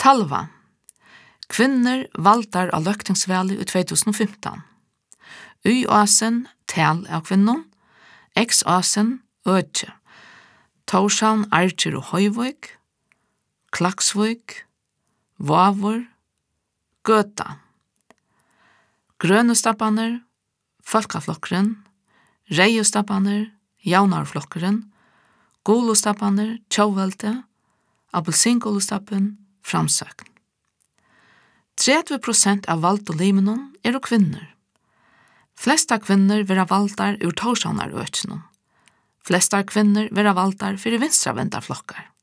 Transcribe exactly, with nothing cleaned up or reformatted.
Talva. Kvinner valtar av løktingsvæli i tjugohundrafemton. Y-asen tal av kvinnon, X-asen økje. Torshavn, Archer og Høyvøk, Klaksvøk, Vavur, Gøta. Grønestappaner, Folkaflokkeren, Reiostappaner, Jaunarflokkeren, Golostappaner, Tjåvelte, Appelsingolostappen, Framsøkn. tretti prosent av valgt og limenon er kvinner. Flesta kvinner vera valtar ur Torshavnar økjennom. Flesta kvinner vera valtar fyrir vinstravenda flokkar.